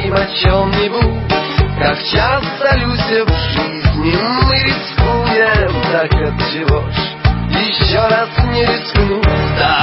поговорим о чем-нибудь. Как часто, Люся, в жизни мы рискуем, так от чего ж еще раз не рискнуть? Да.